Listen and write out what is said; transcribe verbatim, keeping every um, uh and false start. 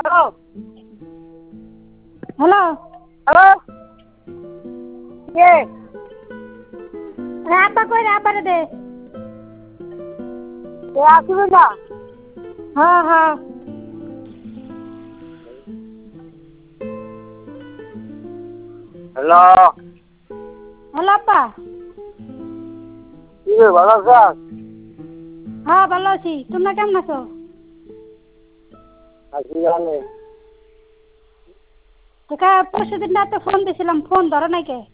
Hello hello hello কে আপা কই রে আপারে দে কে আসবে না হ্যাঁ হ্যাঁ হ্যালো হ্যালো আপা কি রে ভালো আছিস? হ্যাঁ ভালো আছি তোমরা কেমন আছো? আছি জানি তোকে পরশু দিন রাতে ফোন দিয়েছিলাম ফোন ধরো নাই কে